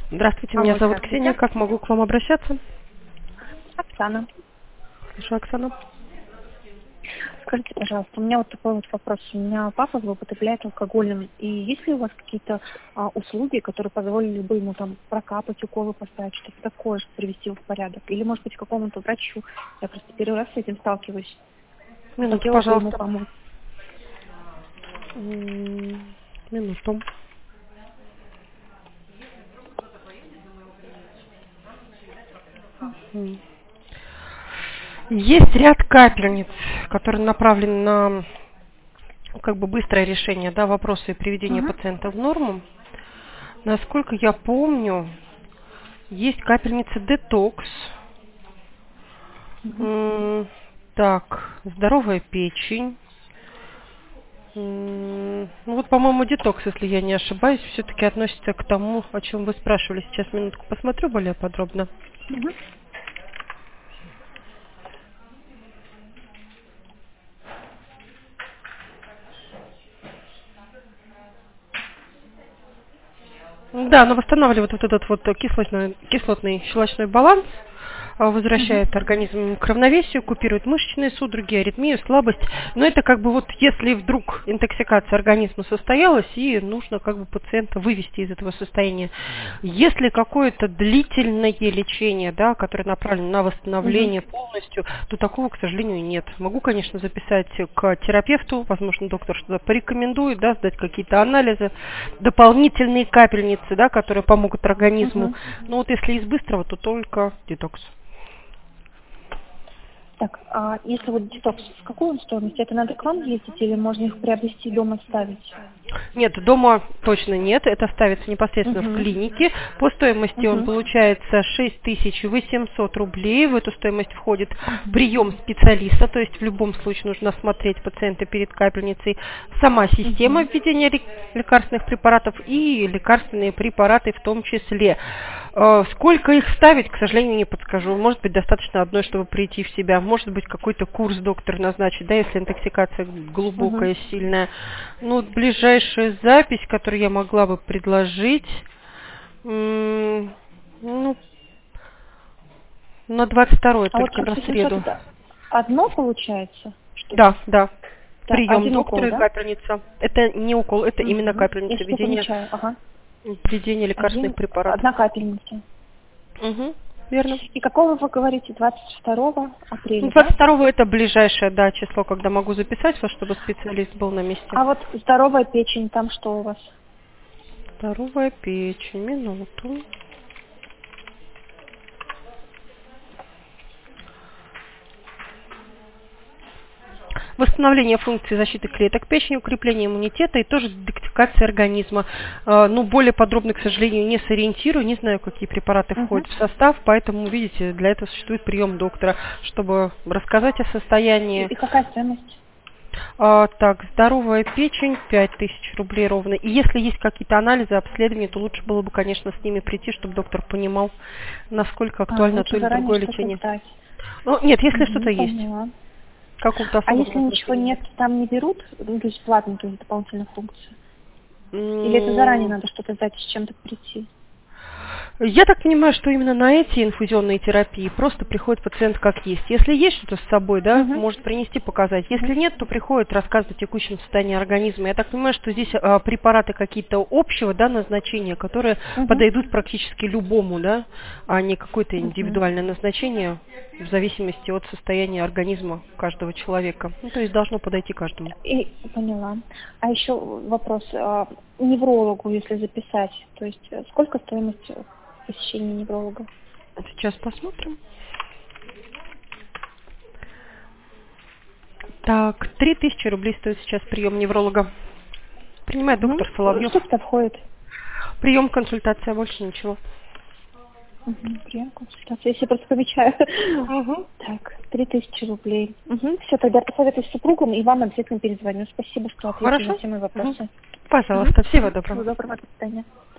Здравствуйте, меня Алло, зовут Ксения. здравствуйте. Как могу к вам обращаться? Оксана. Хорошо, Оксана. Скажите, пожалуйста, у меня вот такой вот вопрос. У меня папа злоупотребляет алкоголем. И есть ли у вас какие-то услуги, которые позволили бы ему там прокапать, уколы поставить, что-то такое, чтобы привести его в порядок? Или, может быть, к какому-то врачу? Я просто первый раз с этим сталкиваюсь. Минуту, Хотела бы ему пожалуйста. помочь. Минуту. М. Есть ряд капельниц, которые направлены на как бы быстрое решение, да, вопроса и приведения Угу. пациента в норму. Насколько я помню, есть капельница детокс. Угу. Так, здоровая печень. Ну вот, по-моему, детокс, если я не ошибаюсь, все-таки относится к тому, о чем вы спрашивали. Сейчас минутку посмотрю более подробно. Угу. Да, но восстанавливает вот этот вот кислотный щелочной баланс, Угу. возвращает организм к равновесию, купирует мышечные судороги, аритмию, слабость. Но это как бы вот если вдруг интоксикация организма состоялась, и нужно как бы пациента вывести из этого состояния. Если какое-то длительное лечение, да, которое направлено на Угу. восстановление полностью, то такого, к сожалению, нет. Могу, конечно, записать к терапевту, возможно, доктор что-то порекомендует, да, сдать какие-то анализы, дополнительные капельницы, да, которые помогут организму. Угу. Но вот если из быстрого, то только детокс. Так, а если вот детокс, в какую он стоимость? Это надо к вам ездить или можно их приобрести дома ставить? Нет, дома точно нет, это ставится непосредственно в Угу. клинике. По стоимости он Угу. получается 6800 рублей. В эту стоимость входит Угу. прием специалиста, то есть в любом случае нужно осмотреть пациента перед капельницей, сама система Угу. введения лекарственных препаратов и лекарственные препараты в том числе. Сколько их ставить, к сожалению, не подскажу. Может быть, достаточно одной, чтобы прийти в себя. Может быть, какой-то курс доктор назначит, да, если интоксикация Угу. глубокая, сильная. Ну, вот ближайшая запись, которую я могла бы предложить, ну, на 22-е, А вот только на 6800 среду. это одно получается Да, штука? да. Да, Прием один укол, доктора и да? капельница. Это не укол, это именно Угу. капельница, Я что введение, помечаю. Ага. введение лекарственных препаратов. Одна капельница. Угу, верно. И какого вы говорите? 22 Ну, апреля, да? 22-го это ближайшее, да, число, когда могу записать вас, чтобы специалист был на месте. А вот здоровая печень, там что у вас? Здоровая печень, минуту. Восстановление функции защиты клеток печени, укрепление иммунитета и тоже детоксикация организма. Ну, более подробно, к сожалению, не сориентирую, не знаю, какие препараты Угу. входят в состав, поэтому, видите, для этого существует прием доктора, чтобы рассказать о состоянии. И какая стоимость? Так, здоровая печень, 5000 рублей ровно. И если есть какие-то анализы, обследования, то лучше было бы, конечно, с ними прийти, чтобы доктор понимал, насколько актуально Лучше то или заранее другое что-то лечение. сдать. Ну, нет, если Угу, что-то есть, поняла. какого-то А особого если ничего назначения нет, нет. там не берут? Ну, то есть платно, то есть дополнительная функция? Или это заранее М, надо что-то сдать, с чем-то прийти? Я так понимаю, что именно на эти инфузионные терапии просто приходит пациент как есть. Если есть что-то с собой, да, Угу. может принести, показать. Если Угу. нет, то приходит рассказывать о текущем состоянии организма. Я так понимаю, что здесь препараты какие-то общего, да, назначения, которые Угу. подойдут практически любому, да, а не какое-то Угу. индивидуальное назначение в зависимости от состояния организма каждого человека. Ну, то есть должно подойти каждому. И поняла. А еще вопрос. Неврологу, если записать, то есть сколько стоимость посещения невролога? Сейчас посмотрим. Так, 3000 рублей стоит сейчас прием невролога. Принимает Угу. доктор Соловьев. Что туда входит? Прием, консультация, больше ничего. Угу. Прием, консультация. Я себе просто помечаю. Угу. Так, 3000 рублей. Угу. Все, тогда посоветуюсь с супругом и вам обязательно перезвоню. Спасибо, что ответили на Хорошо? все мои Угу. вопросы. Угу. Пожалуйста, всего Всего доброго. доброго, до свидания.